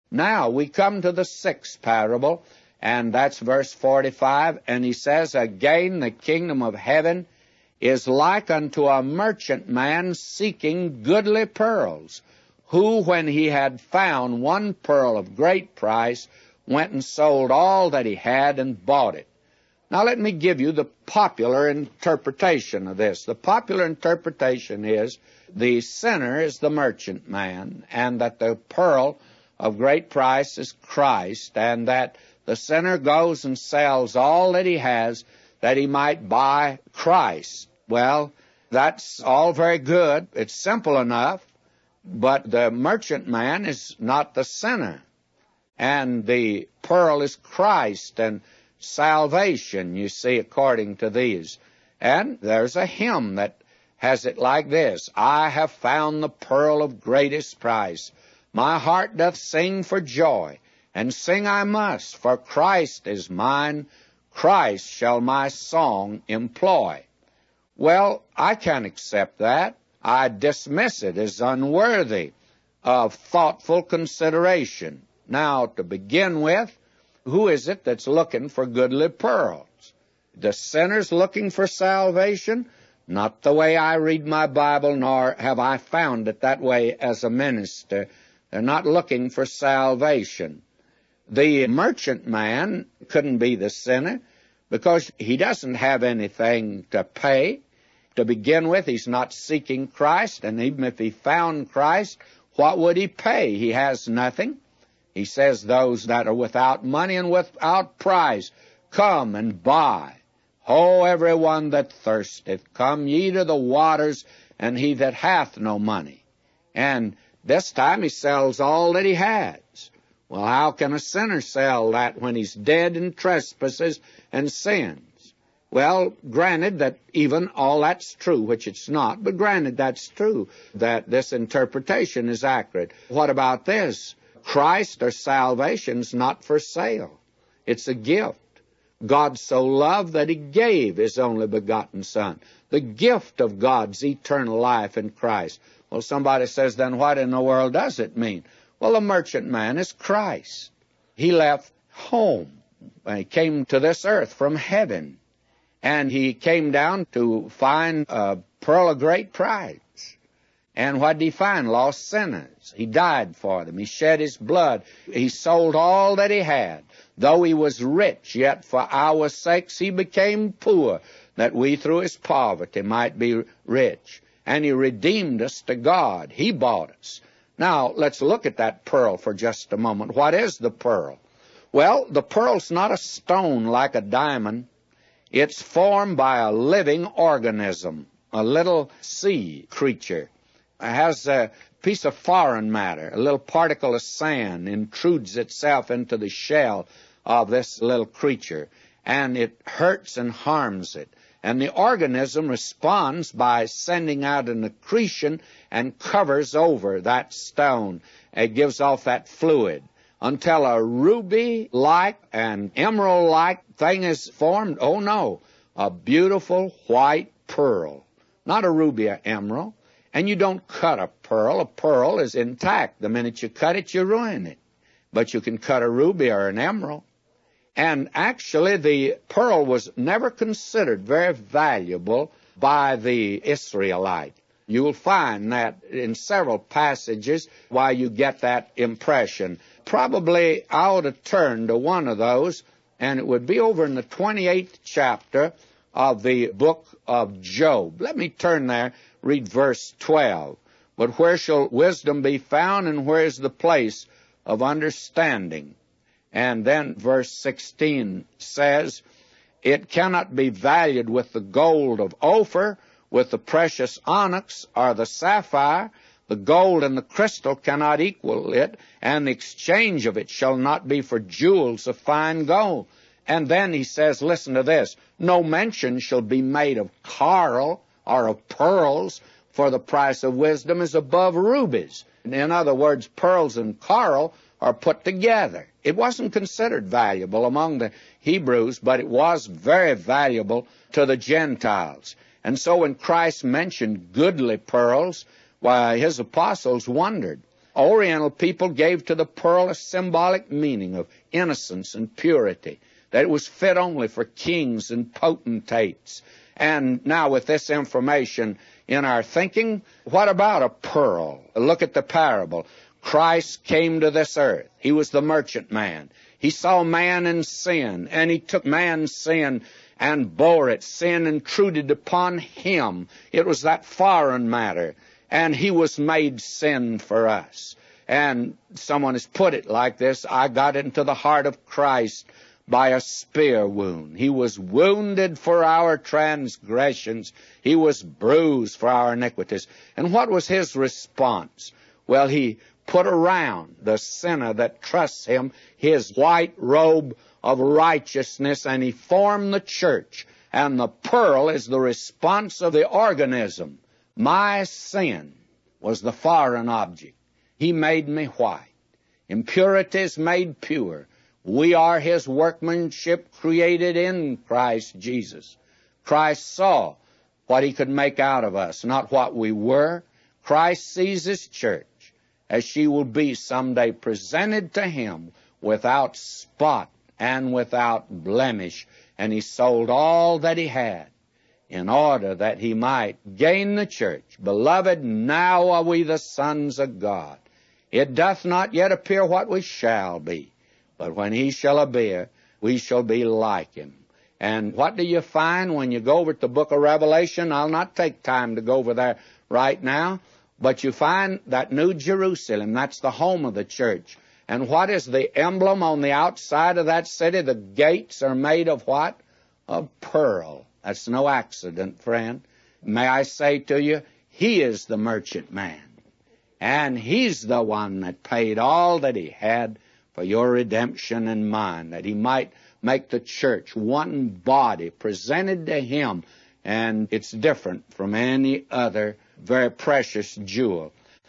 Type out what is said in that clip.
Now we come to the sixth parable, and that's verse 45, and he says, "Again the kingdom of heaven is like unto a merchant man seeking goodly pearls, who, when he had found one pearl of great price, went and sold all that he had and bought it." Now let me give you the popular interpretation of this. The popular interpretation is the sinner is the merchant man, and that the pearl of great price is Christ, and that the sinner goes and sells all that he has that he might buy Christ. Well, that's all very good. It's simple enough, but the merchant man is not the sinner, and the pearl is Christ and salvation, you see, according to these. And there's a hymn that has it like this: "I have found the pearl of greatest price. My heart doth sing for joy, and sing I must, for Christ is mine, Christ shall my song employ." Well, I can't accept that. I dismiss it as unworthy of thoughtful consideration. Now, to begin with, who is it that's looking for goodly pearls? The sinner's looking for salvation? Not the way I read my Bible, nor have I found it that way as a minister. They're not looking for salvation. The merchant man couldn't be the sinner because he doesn't have anything to pay. To begin with, he's not seeking Christ, and even if he found Christ, what would he pay? He has nothing. He says, "Those that are without money and without prize, come and buy. Ho, every one that thirsteth, come ye to the waters, and he that hath no money." And this time he sells all that he has. Well, how can a sinner sell that when he's dead in trespasses and sins? Well, granted that even all that's true, which it's not, but granted that's true, that this interpretation is accurate. What about this? Christ or salvation's not for sale. It's a gift. God so loved that he gave his only begotten Son. The gift of God's eternal life in Christ. Well, somebody says, then what in the world does it mean? Well, the merchant man is Christ. He left home. He came to this earth from heaven. And he came down to find a pearl of great price. And what did he find? Lost sinners. He died for them. He shed his blood. He sold all that he had. Though he was rich, yet for our sakes he became poor, that we through his poverty might be rich. And he redeemed us to God. He bought us. Now, let's look at that pearl for just a moment. What is the pearl? Well, the pearl's not a stone like a diamond. It's formed by a living organism, a little sea creature. It has a piece of foreign matter, a little particle of sand intrudes itself into the shell of this little creature, and it hurts and harms it. And the organism responds by sending out an accretion and covers over that stone. It gives off that fluid until a ruby-like and emerald-like thing is formed. Oh, no, a beautiful white pearl, not a ruby or emerald. And you don't cut a pearl. A pearl is intact. The minute you cut it, you ruin it. But you can cut a ruby or an emerald. And actually, the pearl was never considered very valuable by the Israelite. You'll find that in several passages why you get that impression. Probably I ought to turn to one of those, and it would be over in the 28th chapter of the book of Job. Let me turn there, read verse 12. But where shall wisdom be found, and where is the place of understanding? And then verse 16 says, it cannot be valued with the gold of Ophir, with the precious onyx or the sapphire. The gold and the crystal cannot equal it, and the exchange of it shall not be for jewels of fine gold. And then he says, listen to this, no mention shall be made of coral or of pearls, for the price of wisdom is above rubies. In other words, pearls and coral are put together. It wasn't considered valuable among the Hebrews, but it was very valuable to the Gentiles. And so when Christ mentioned goodly pearls, why, his apostles wondered. Oriental people gave to the pearl a symbolic meaning of innocence and purity, that it was fit only for kings and potentates. And now with this information in our thinking, what about a pearl? Look at the parable. Christ came to this earth. He was the merchant man. He saw man in sin, and he took man's sin and bore it. Sin intruded upon him. It was that foreign matter, and he was made sin for us. And someone has put it like this: I got into the heart of Christ by a spear wound. He was wounded for our transgressions. He was bruised for our iniquities. And what was his response? Well, he put around the sinner that trusts him his white robe of righteousness, and he formed the church. And the pearl is the response of the organism. My sin was the foreign object. He made me white. Impurities made pure. We are his workmanship, created in Christ Jesus. Christ saw what he could make out of us, not what we were. Christ sees his church as she will be someday, presented to him without spot and without blemish. And he sold all that he had in order that he might gain the church. Beloved, now are we the sons of God. It doth not yet appear what we shall be, but when he shall appear, we shall be like him. And what do you find when you go over to the book of Revelation? I'll not take time to go over there right now, but you find that New Jerusalem, that's the home of the church. And what is the emblem on the outside of that city? The gates are made of what? Of pearl. That's no accident, friend. May I say to you, he is the merchant man. And he's the one that paid all that he had for your redemption and mine, that he might make the church one body presented to him. And it's different from any other very precious jewel